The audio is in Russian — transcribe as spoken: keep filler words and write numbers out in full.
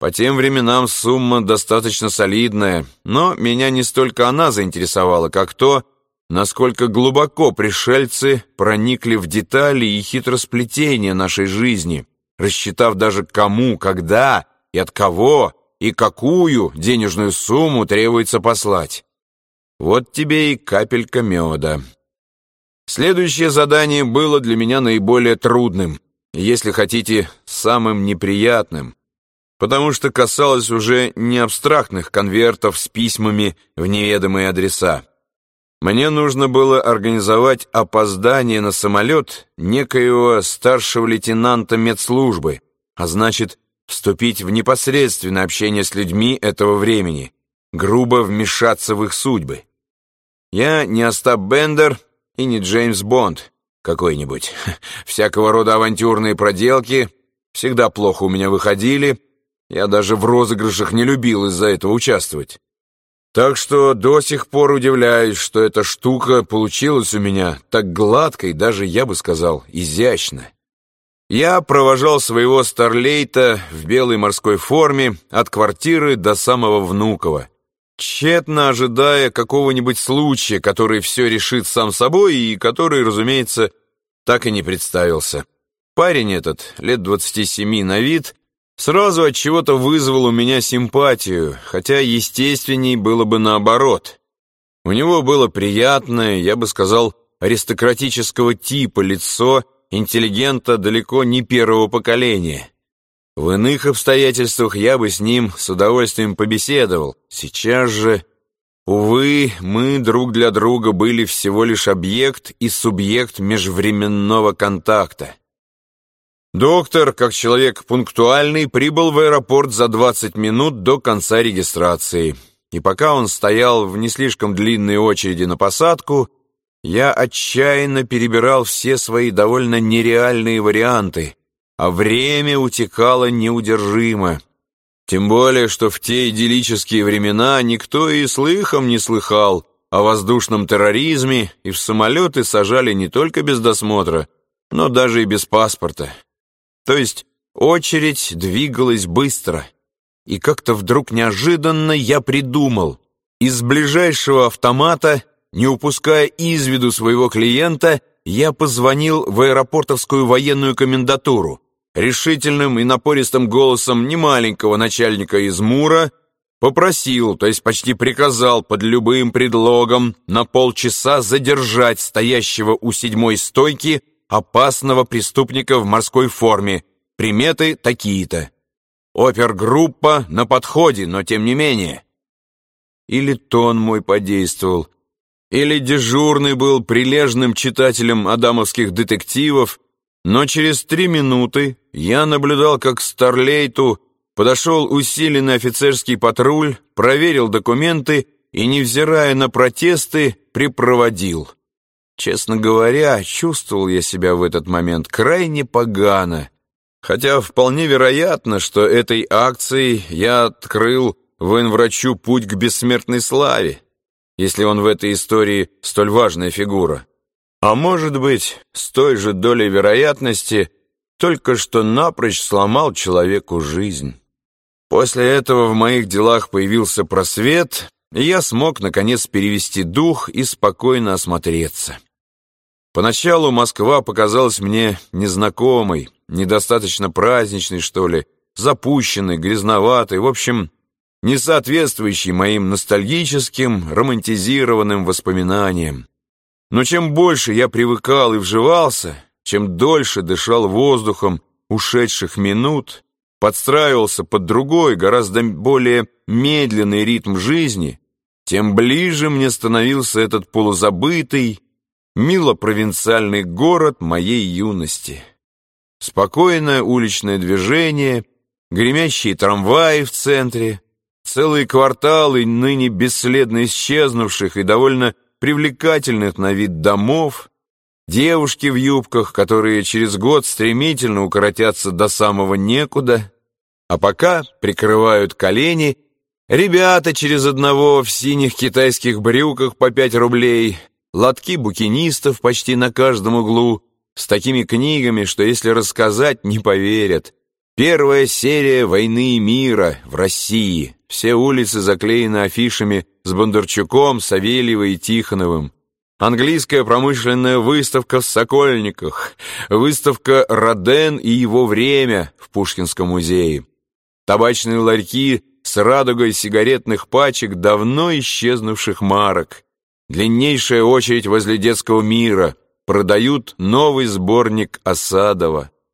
По тем временам сумма достаточно солидная, но меня не столько она заинтересовала, как то, насколько глубоко пришельцы проникли в детали и хитросплетения нашей жизни, рассчитав даже кому, когда и от кого и какую денежную сумму требуется послать. Вот тебе и капелька меда. Следующее задание было для меня наиболее трудным, и, если хотите, самым неприятным, потому что касалось уже не абстрактных конвертов с письмами в неведомые адреса. Мне нужно было организовать опоздание на самолет некоего старшего лейтенанта медслужбы, а значит, вступить в непосредственное общение с людьми этого времени, грубо вмешаться в их судьбы. Я не Остап Бендер и не Джеймс Бонд какой-нибудь. Всякого рода авантюрные проделки всегда плохо у меня выходили, я даже в розыгрышах не любил из-за этого участвовать. Так что до сих пор удивляюсь, что эта штука получилась у меня так гладко и даже, я бы сказал, изящно. Я провожал своего старлейта в белой морской форме от квартиры до самого Внуково, тщетно ожидая какого-нибудь случая, который все решит сам собой и который, разумеется, так и не представился. Парень этот, лет двадцати семи на вид, сразу от чего-то вызвал у меня симпатию, хотя естественней было бы наоборот. У него было приятное, я бы сказал, аристократического типа лицо интеллигента далеко не первого поколения. В иных обстоятельствах я бы с ним с удовольствием побеседовал. Сейчас же, увы, мы друг для друга были всего лишь объект и субъект межвременного контакта. Доктор, как человек пунктуальный, прибыл в аэропорт за двадцать минут до конца регистрации. И пока он стоял в не слишком длинной очереди на посадку, я отчаянно перебирал все свои довольно нереальные варианты, а время утекало неудержимо. Тем более, что в те идиллические времена никто и слыхом не слыхал о воздушном терроризме, и в самолеты сажали не только без досмотра, но даже и без паспорта. То есть очередь двигалась быстро, и как-то вдруг неожиданно я придумал. Из ближайшего автомата, не упуская из виду своего клиента, я позвонил в аэропортовскую военную комендатуру. Решительным и напористым голосом немаленького начальника из МУРа попросил, то есть почти приказал под любым предлогом на полчаса задержать стоящего у седьмой стойки опасного преступника в морской форме. Приметы такие-то. Опергруппа на подходе, но тем не менее. Или тон мой подействовал, или дежурный был прилежным читателем адамовских детективов, но через три минуты я наблюдал, как к старлейту подошел усиленный офицерский патруль, проверил документы и, невзирая на протесты, припроводил. Честно говоря, чувствовал я себя в этот момент крайне погано, хотя вполне вероятно, что этой акцией я открыл военврачу путь к бессмертной славе, если он в этой истории столь важная фигура. А может быть, с той же долей вероятности, только что напрочь сломал человеку жизнь. После этого в моих делах появился просвет, и я смог, наконец, перевести дух и спокойно осмотреться. Поначалу Москва показалась мне незнакомой, недостаточно праздничной, что ли, запущенной, грязноватой, в общем, не соответствующей моим ностальгическим, романтизированным воспоминаниям. Но чем больше я привыкал и вживался, чем дольше дышал воздухом ушедших минут, подстраивался под другой, гораздо более медленный ритм жизни, тем ближе мне становился этот полузабытый, мило-провинциальный город моей юности. Спокойное уличное движение, гремящие трамваи в центре, целые кварталы ныне бесследно исчезнувших и довольно привлекательных на вид домов, девушки в юбках, которые через год стремительно укоротятся до самого некуда, а пока прикрывают колени ребята через одного в синих китайских брюках по пять рублей, лотки букинистов почти на каждом углу, с такими книгами, что если рассказать, не поверят, Первая серия «Войны и мира» в России. Все улицы заклеены афишами с Бондарчуком, Савельевой и Тихоновым. Английская промышленная выставка в Сокольниках. Выставка «Роден и его время» в Пушкинском музее. Табачные ларьки с радугой сигаретных пачек давно исчезнувших марок. Длиннейшая очередь возле детского мира. Продают новый сборник Осадова.